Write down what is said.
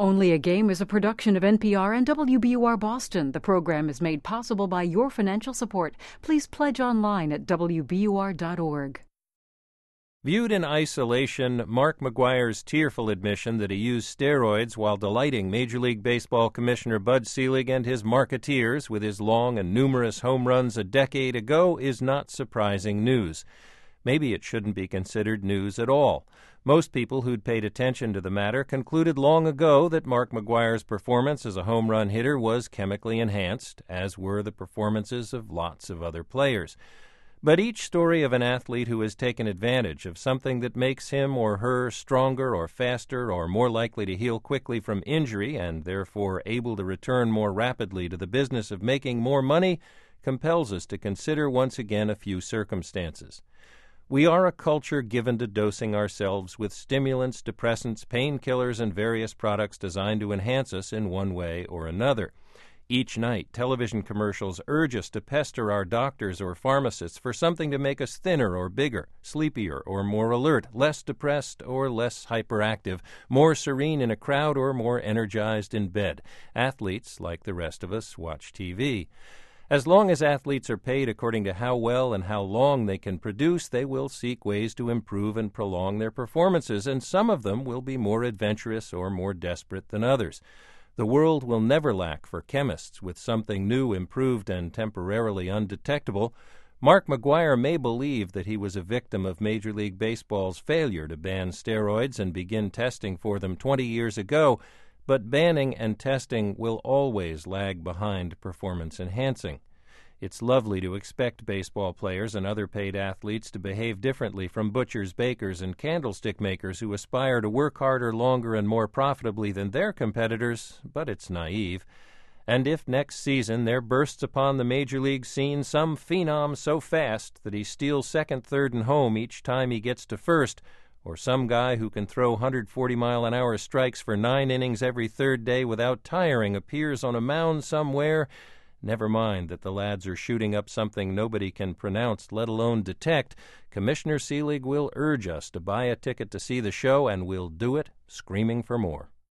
Only a Game is a production of NPR and WBUR Boston. The program is made possible by your financial support. Please pledge online at WBUR.org. Viewed in isolation, Mark McGwire's tearful admission that he used steroids while delighting Major League Baseball Commissioner Bud Selig and his marketeers with his long and numerous home runs a decade ago is not surprising news. Maybe it shouldn't be considered news at all. Most people who'd paid attention to the matter concluded long ago that Mark McGwire's performance as a home run hitter was chemically enhanced, as were the performances of lots of other players. But each story of an athlete who has taken advantage of something that makes him or her stronger or faster or more likely to heal quickly from injury and therefore able to return more rapidly to the business of making more money compels us to consider once again a few circumstances. We are a culture given to dosing ourselves with stimulants, depressants, painkillers, and various products designed to enhance us in one way or another. Each night, television commercials urge us to pester our doctors or pharmacists for something to make us thinner or bigger, sleepier or more alert, less depressed or less hyperactive, more serene in a crowd or more energized in bed. Athletes, like the rest of us, watch TV. As long as athletes are paid according to how well and how long they can produce, they will seek ways to improve and prolong their performances, and some of them will be more adventurous or more desperate than others. The world will never lack for chemists with something new, improved, and temporarily undetectable. Mark McGwire may believe that he was a victim of Major League Baseball's failure to ban steroids and begin testing for them 20 years ago, but banning and testing will always lag behind performance enhancing. It's lovely to expect baseball players and other paid athletes to behave differently from butchers, bakers, and candlestick makers who aspire to work harder, longer, and more profitably than their competitors, but it's naive. And if next season there bursts upon the major league scene some phenom so fast that he steals second, third, and home each time he gets to first, or some guy who can throw 140-mile-an-hour strikes for 9 innings every third day without tiring appears on a mound somewhere, never mind that the lads are shooting up something nobody can pronounce, let alone detect, Commissioner Selig will urge us to buy a ticket to see the show, and we'll do it screaming for more.